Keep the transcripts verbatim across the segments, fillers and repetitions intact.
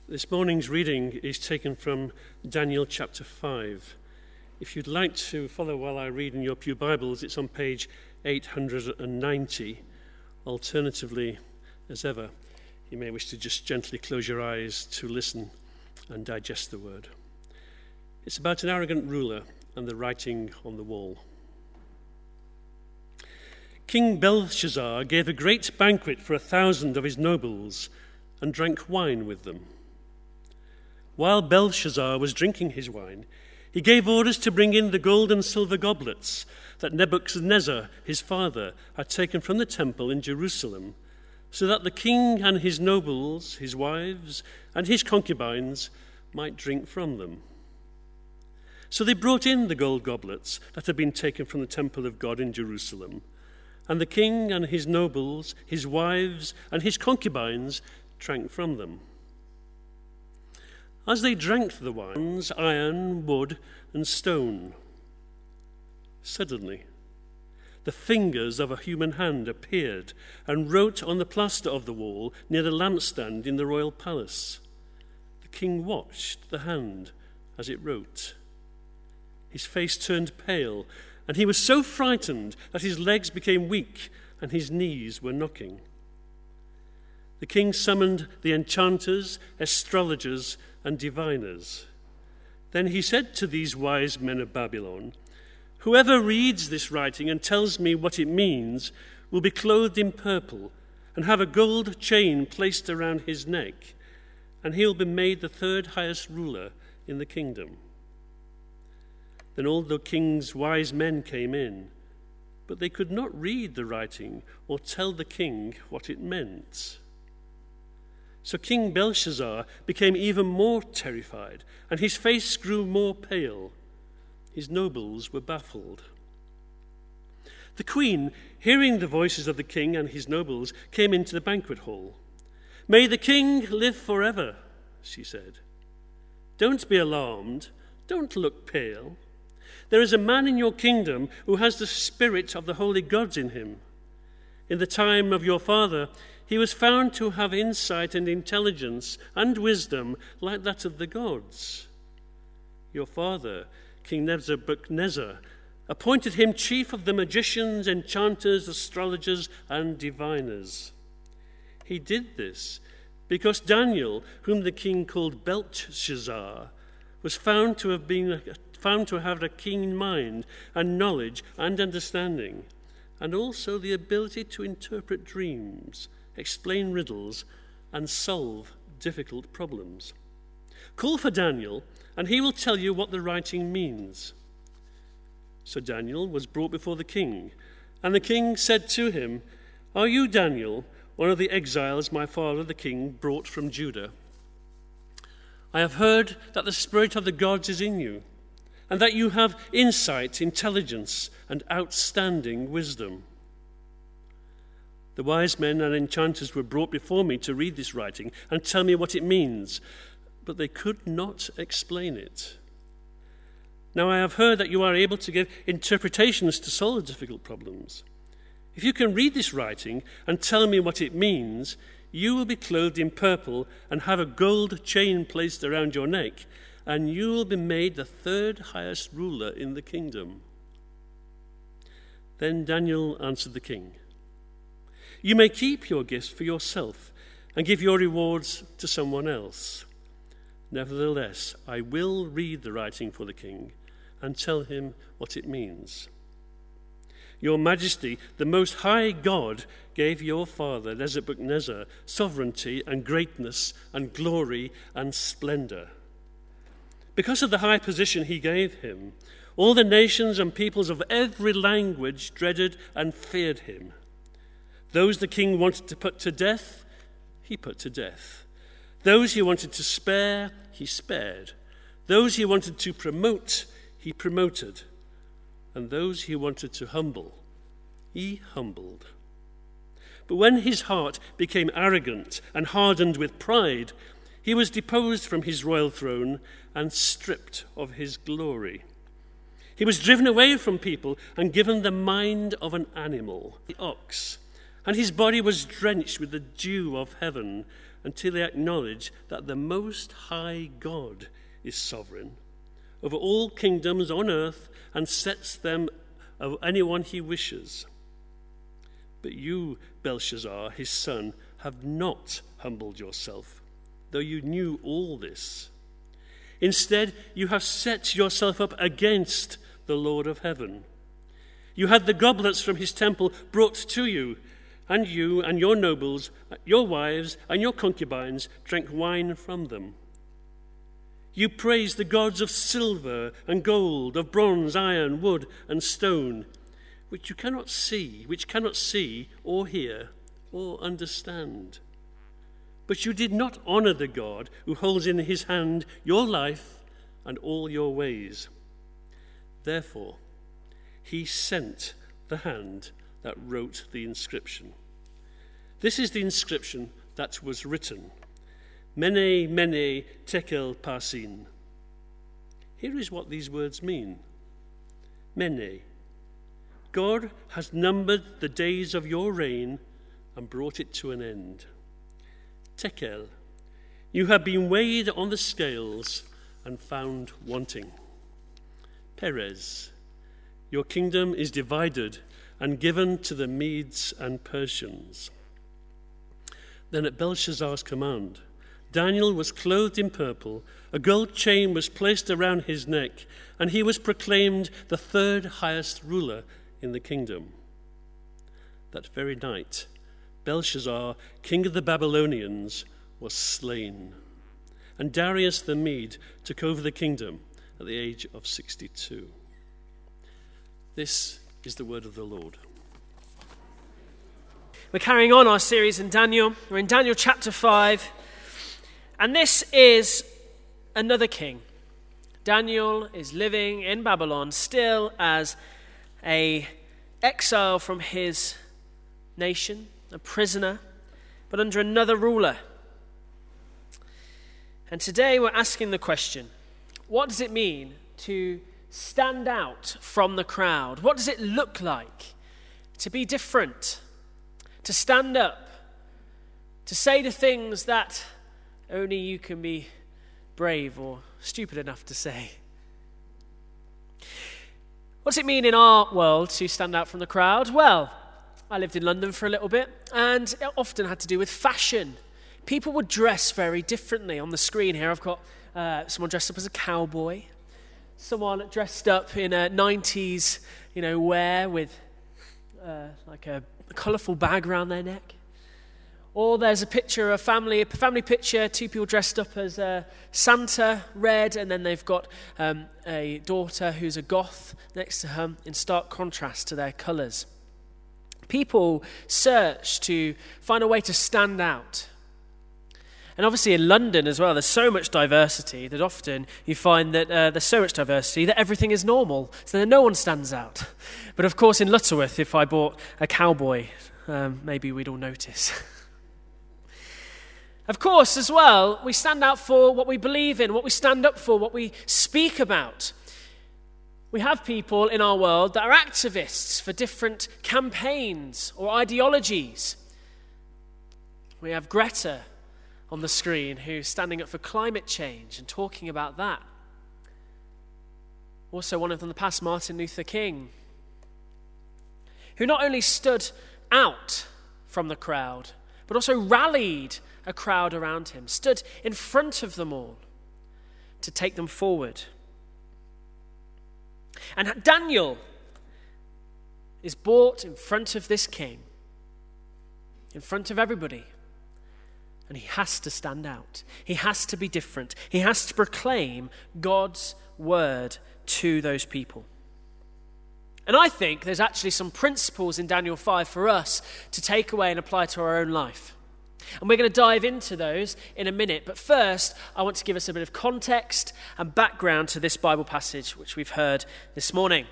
This morning's reading is taken from Daniel chapter five. If you'd like to follow while I read in your pew Bibles, it's on page eight hundred ninety. Alternatively, as ever, you may wish to just gently close your eyes to listen and digest the word. It's about an arrogant ruler and the writing on the wall. King Belshazzar gave a great banquet for a thousand of his nobles and drank wine with them. While Belshazzar was drinking his wine, he gave orders to bring in the gold and silver goblets that Nebuchadnezzar, his father, had taken from the temple in Jerusalem, so that the king and his nobles, his wives, and his concubines might drink from them. So they brought in the gold goblets that had been taken from the temple of God in Jerusalem, and the king and his nobles, his wives, and his concubines drank from them. As they drank the wines, iron, wood, and stone, suddenly the fingers of a human hand appeared and wrote on the plaster of the wall near the lampstand in the royal palace. The king watched the hand as it wrote. His face turned pale, and he was so frightened that his legs became weak and his knees were knocking. The king summoned the enchanters, astrologers, and diviners. Then he said to these wise men of Babylon, "Whoever reads this writing and tells me what it means will be clothed in purple and have a gold chain placed around his neck, and he will be made the third highest ruler in the kingdom." Then all the king's wise men came in, but they could not read the writing or tell the king what it meant. So King Belshazzar became even more terrified, and his face grew more pale. His nobles were baffled. The queen, hearing the voices of the king and his nobles, came into the banquet hall. "May the king live forever," she said. "Don't be alarmed. Don't look pale. There is a man in your kingdom who has the spirit of the holy gods in him. In the time of your father, he was found to have insight and intelligence and wisdom like that of the gods. Your father, King Nebuchadnezzar, appointed him chief of the magicians, enchanters, astrologers, and diviners. He did this because Daniel, whom the king called Belteshazzar, was found to have been found to have a keen mind and knowledge and understanding, and also the ability to interpret dreams, explain riddles, and solve difficult problems. Call for Daniel, and he will tell you what the writing means." So Daniel was brought before the king, and the king said to him, "Are you Daniel, one of the exiles my father the king brought from Judah? I have heard that the spirit of the gods is in you, and that you have insight, intelligence, and outstanding wisdom. The wise men and enchanters were brought before me to read this writing and tell me what it means, but they could not explain it. Now I have heard that you are able to give interpretations to solve difficult problems. If you can read this writing and tell me what it means, you will be clothed in purple and have a gold chain placed around your neck, and you will be made the third highest ruler in the kingdom." Then Daniel answered the king, "You may keep your gifts for yourself and give your rewards to someone else. Nevertheless, I will read the writing for the king and tell him what it means. Your Majesty, the Most High God, gave your father Nebuchadnezzar sovereignty and greatness and glory and splendor. Because of the high position he gave him, all the nations and peoples of every language dreaded and feared him. Those the king wanted to put to death, he put to death. Those he wanted to spare, he spared. Those he wanted to promote, he promoted. And those he wanted to humble, he humbled. But when his heart became arrogant and hardened with pride, he was deposed from his royal throne and stripped of his glory. He was driven away from people and given the mind of an animal, the ox, and his body was drenched with the dew of heaven, until they acknowledge that the Most High God is sovereign over all kingdoms on earth and sets them of anyone he wishes. But you, Belshazzar, his son, have not humbled yourself, though you knew all this. Instead, you have set yourself up against the Lord of heaven. You had the goblets from his temple brought to you, and you and your nobles, your wives and your concubines drank wine from them. You praised the gods of silver and gold, of bronze, iron, wood, and stone, which you cannot see, which cannot see or hear or understand. But you did not honor the God who holds in his hand your life and all your ways. Therefore, he sent the hand that wrote the inscription. This is the inscription that was written: Mene, Mene, Tekel Parsin. Here is what these words mean. Mene, God has numbered the days of your reign and brought it to an end. Tekel, you have been weighed on the scales and found wanting. Perez, your kingdom is divided and given to the Medes and Persians. Then at Belshazzar's command, Daniel was clothed in purple, a gold chain was placed around his neck, and he was proclaimed the third highest ruler in the kingdom. That very night, Belshazzar, king of the Babylonians, was slain, and Darius the Mede took over the kingdom at the age of sixty-two. This is the word of the Lord. We're carrying on our series in Daniel. We're in Daniel chapter five, and this is another king. Daniel is living in Babylon still as a exile from his nation, a prisoner, but under another ruler. And today we're asking the question, what does it mean to stand out from the crowd? What does it look like to be different, to stand up, to say the things that only you can be brave or stupid enough to say? What does it mean in our world to stand out from the crowd? Well, I lived in London for a little bit, and it often had to do with fashion. People would dress very differently. On the screen here, I've got uh, someone dressed up as a cowboy, someone dressed up in a nineties, you know, wear with uh, like a, a colourful bag around their neck. Or there's a picture, a family, a family picture, two people dressed up as uh, Santa, red, and then they've got um, a daughter who's a goth next to her, in stark contrast to their colours. People search to find a way to stand out. And obviously in London as well, there's so much diversity that often you find that uh, there's so much diversity that everything is normal, so that no one stands out. But of course in Lutterworth, if I bought a cowboy, um, maybe we'd all notice. Of course, as well, we stand out for what we believe in, what we stand up for, what we speak about. We have people in our world that are activists for different campaigns or ideologies. We have Greta on the screen who's standing up for climate change and talking about that. Also, one of them in the past, Martin Luther King, who not only stood out from the crowd, but also rallied a crowd around him, stood in front of them all to take them forward. And Daniel is brought in front of this king, in front of everybody, and he has to stand out. He has to be different. He has to proclaim God's word to those people. And I think there's actually some principles in Daniel five for us to take away and apply to our own life. And we're going to dive into those in a minute. But first, I want to give us a bit of context and background to this Bible passage, which we've heard this morning.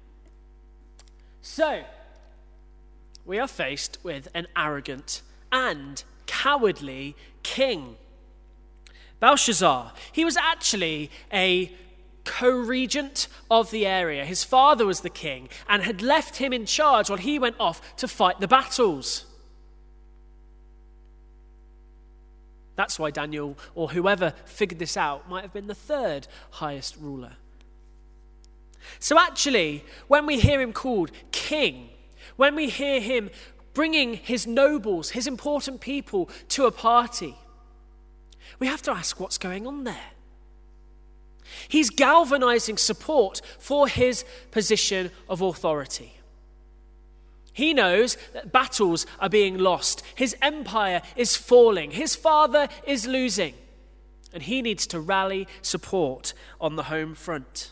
So, we are faced with an arrogant and cowardly king. Belshazzar, he was actually a co-regent of the area. His father was the king and had left him in charge while he went off to fight the battles. That's why Daniel, or whoever figured this out, might have been the third highest ruler. So actually, when we hear him called king, when we hear him bringing his nobles, his important people to a party, we have to ask what's going on there. He's galvanizing support for his position of authority. He knows that battles are being lost. His empire is falling. His father is losing. And he needs to rally support on the home front.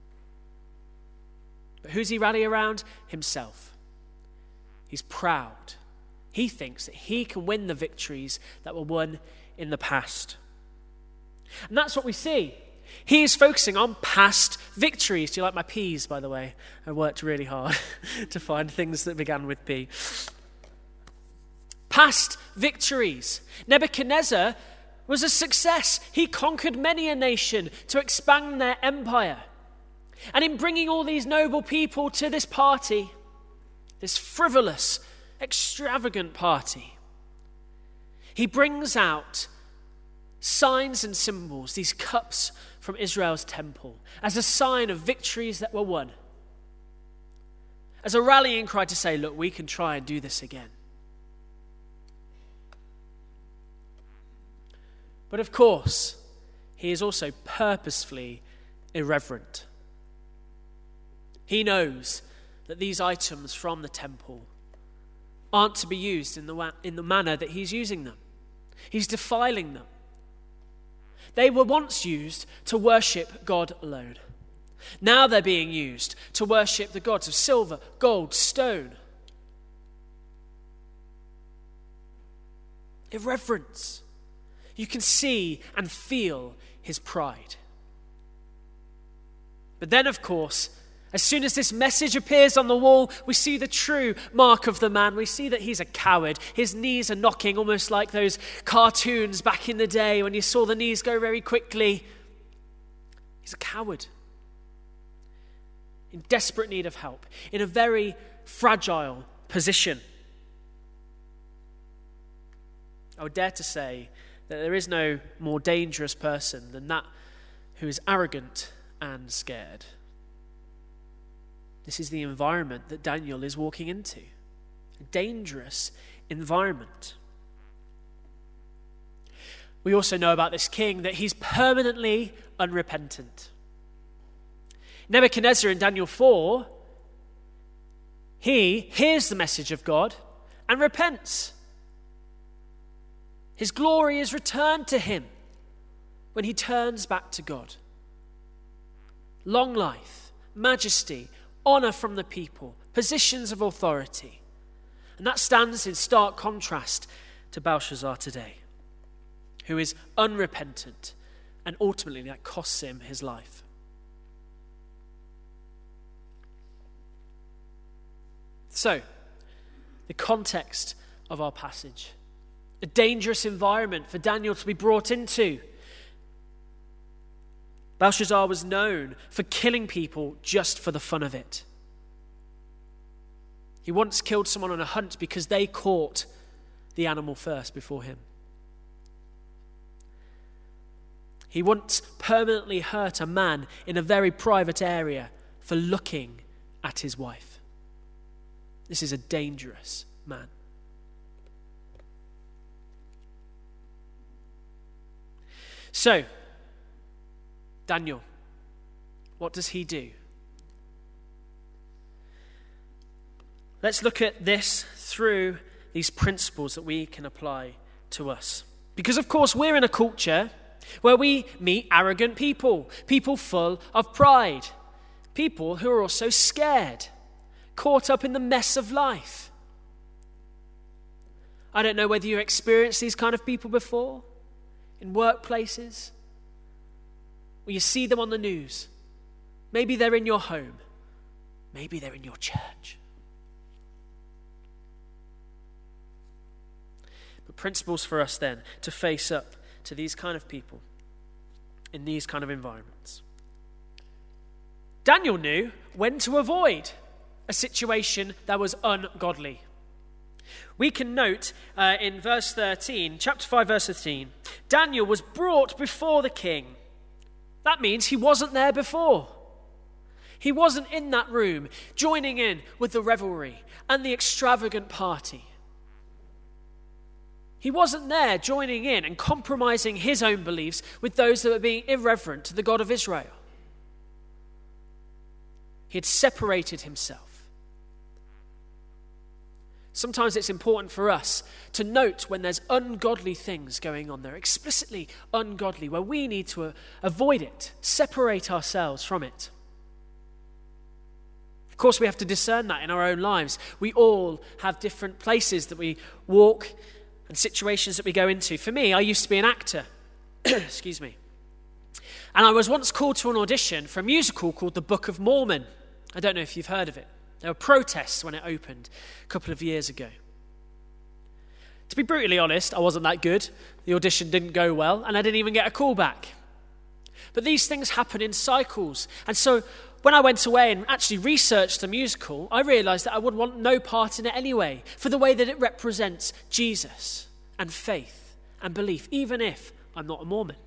But who's he rally around? Himself. He's proud. He thinks that he can win the victories that were won in the past. And that's what we see. He is focusing on past victories. Do you like my P's, by the way? I worked really hard to find things that began with P. Past victories. Nebuchadnezzar was a success. He conquered many a nation to expand their empire. And in bringing all these noble people to this party, this frivolous, extravagant party, he brings out signs and symbols, these cups from Israel's temple, as a sign of victories that were won. As a rallying cry to say, look, we can try and do this again. But of course, he is also purposefully irreverent. He knows that these items from the temple aren't to be used in the, wa- in the manner that he's using them. He's defiling them. They were once used to worship God alone. Now they're being used to worship the gods of silver, gold, stone. Irreverence. You can see and feel his pride. But then, of course, as soon as this message appears on the wall, we see the true mark of the man. We see that he's a coward. His knees are knocking, almost like those cartoons back in the day when you saw the knees go very quickly. He's a coward. In desperate need of help. In a very fragile position. I would dare to say that there is no more dangerous person than that who is arrogant and scared. This is the environment that Daniel is walking into. A dangerous environment. We also know about this king that he's permanently unrepentant. Nebuchadnezzar in Daniel four, he hears the message of God and repents. His glory is returned to him when he turns back to God. Long life, majesty, honor from the people, positions of authority. And that stands in stark contrast to Belshazzar today, who is unrepentant, and ultimately that costs him his life. So, the context of our passage. A dangerous environment for Daniel to be brought into. Belshazzar was known for killing people just for the fun of it. He once killed someone on a hunt because they caught the animal first before him. He once permanently hurt a man in a very private area for looking at his wife. This is a dangerous man. So, Daniel, what does he do? Let's look at this through these principles that we can apply to us. Because, of course, we're in a culture where we meet arrogant people, people full of pride, people who are also scared, caught up in the mess of life. I don't know whether you experienced these kind of people before, in workplaces, or you see them on the news. Maybe they're in your home. Maybe they're in your church. But principles for us then to face up to these kind of people in these kind of environments. Daniel knew when to avoid a situation that was ungodly. We can note uh, in verse thirteen, chapter five, verse thirteen, Daniel was brought before the king. That means he wasn't there before. He wasn't in that room joining in with the revelry and the extravagant party. He wasn't there joining in and compromising his own beliefs with those that were being irreverent to the God of Israel. He had separated himself. Sometimes it's important for us to note when there's ungodly things going on there, explicitly ungodly, where we need to avoid it, separate ourselves from it. Of course, we have to discern that in our own lives. We all have different places that we walk and situations that we go into. For me, I used to be an actor. Excuse me. And I was once called to an audition for a musical called The Book of Mormon. I don't know if you've heard of it. There were protests when it opened a couple of years ago. To be brutally honest, I wasn't that good. The audition didn't go well, and I didn't even get a call back. But these things happen in cycles. And so when I went away and actually researched the musical, I realized that I would want no part in it anyway, for the way that it represents Jesus and faith and belief, even if I'm not a Mormon.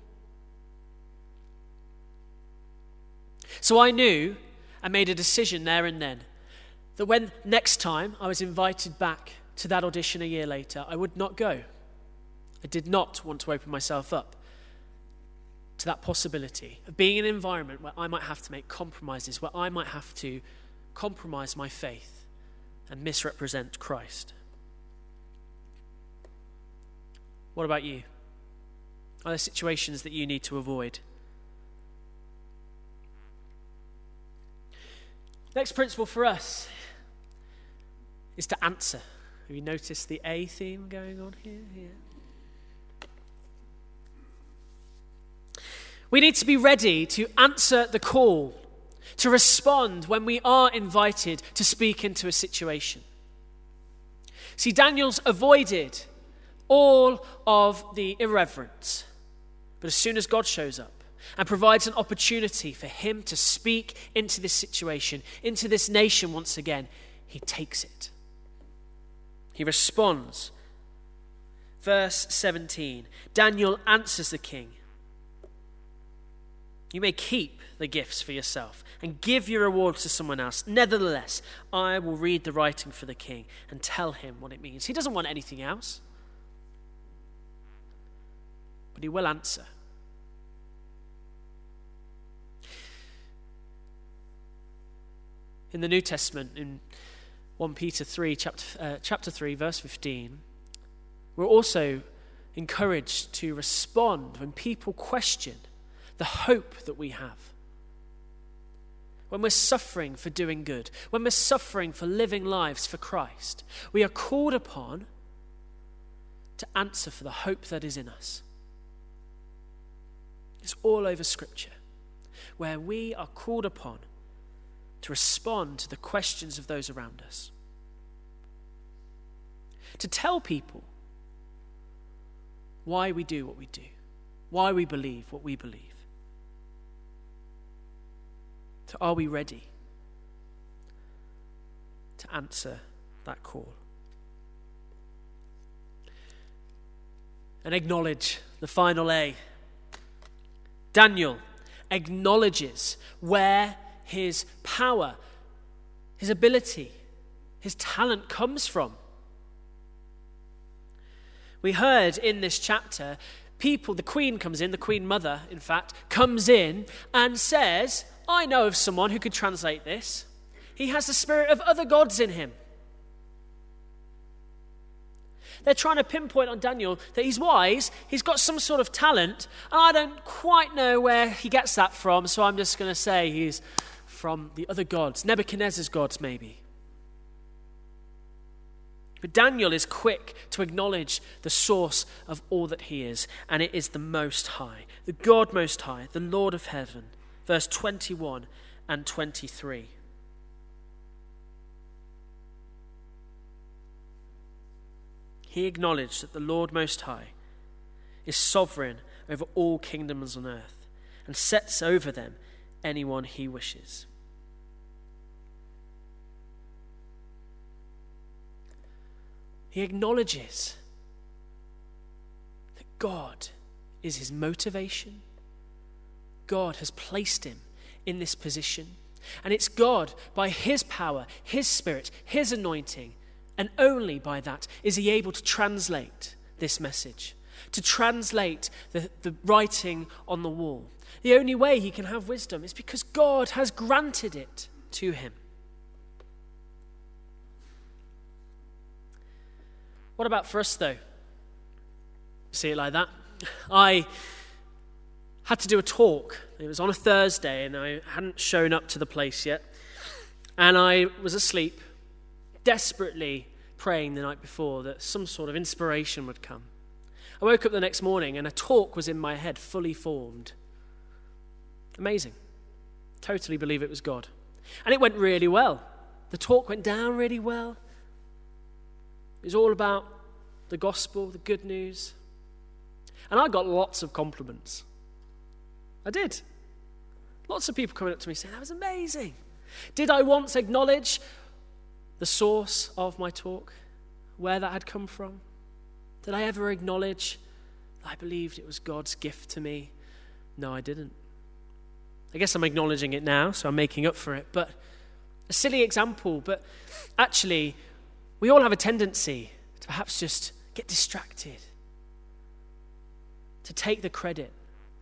So I knew and made a decision there and then that when next time I was invited back to that audition a year later, I would not go. I did not want to open myself up to that possibility of being in an environment where I might have to make compromises, where I might have to compromise my faith and misrepresent Christ. What about you? Are there situations that you need to avoid? Next principle for us is to answer. Have you noticed the A theme going on here? Here. We need to be ready to answer the call, to respond when we are invited to speak into a situation. See, Daniel's avoided all of the irreverence, but as soon as God shows up and provides an opportunity for him to speak into this situation, into this nation once again, he takes it. He responds. Verse seventeen, Daniel answers the king. You may keep the gifts for yourself and give your rewards to someone else. Nevertheless, I will read the writing for the king and tell him what it means. He doesn't want anything else, but he will answer. In the New Testament, in First Peter three, chapter, uh, chapter three, verse fifteen, we're also encouraged to respond when people question the hope that we have. When we're suffering for doing good, when we're suffering for living lives for Christ, we are called upon to answer for the hope that is in us. It's all over Scripture, where we are called upon to respond to the questions of those around us. To tell people why we do what we do, why we believe what we believe. So are we ready to answer that call? And acknowledge the final A. Daniel acknowledges where his power, his ability, his talent comes from. We heard in this chapter, people, the queen comes in, the queen mother, in fact, comes in and says, I know of someone who could translate this. He has the spirit of other gods in him. They're trying to pinpoint on Daniel that he's wise, he's got some sort of talent, and I don't quite know where he gets that from, so I'm just going to say he's from the other gods, Nebuchadnezzar's gods maybe. But Daniel is quick to acknowledge the source of all that he is, and it is the Most High, the God Most High, the Lord of heaven. Verse twenty-one and twenty-three. He acknowledged that the Lord Most High is sovereign over all kingdoms on earth and sets over them anyone he wishes. He acknowledges that God is his motivation. God has placed him in this position. And it's God, by his power, his spirit, his anointing, and only by that is he able to translate this message, to translate the, the writing on the wall. The only way he can have wisdom is because God has granted it to him. What about for us, though? See it like that? I had to do a talk. It was on a Thursday, and I hadn't shown up to the place yet. And I was asleep, desperately praying the night before that some sort of inspiration would come. I woke up the next morning, and a talk was in my head, fully formed. Amazing. Totally believe it was God. And it went really well. The talk went down really well. It was all about the gospel, the good news. And I got lots of compliments. I did. Lots of people coming up to me saying, that was amazing. Did I once acknowledge the source of my talk, where that had come from? Did I ever acknowledge that I believed it was God's gift to me? No, I didn't. I guess I'm acknowledging it now, so I'm making up for it. But a silly example, but actually, we all have a tendency to perhaps just get distracted, to take the credit.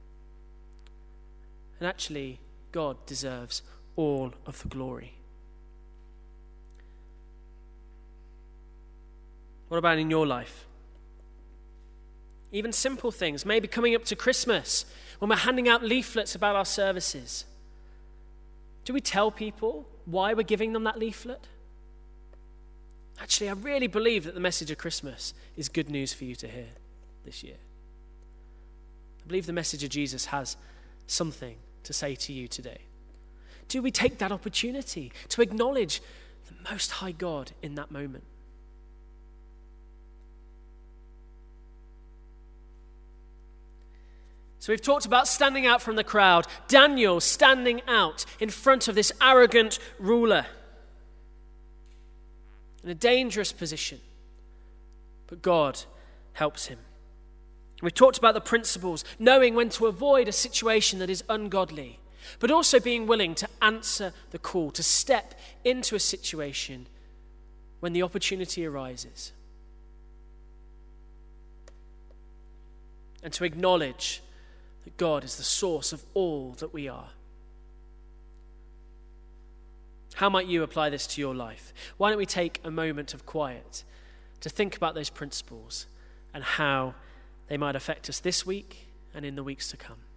And actually, God deserves all of the glory. What about in your life? Even simple things, maybe coming up to Christmas, when we're handing out leaflets about our services. Do we tell people why we're giving them that leaflet? Actually, I really believe that the message of Christmas is good news for you to hear this year. I believe the message of Jesus has something to say to you today. Do we take that opportunity to acknowledge the Most High God in that moment? So we've talked about standing out from the crowd. Daniel standing out in front of this arrogant ruler in a dangerous position. But God helps him. We've talked about the principles, knowing when to avoid a situation that is ungodly, but also being willing to answer the call, to step into a situation when the opportunity arises. And to acknowledge that God is the source of all that we are. How might you apply this to your life? Why don't we take a moment of quiet to think about those principles and how they might affect us this week and in the weeks to come.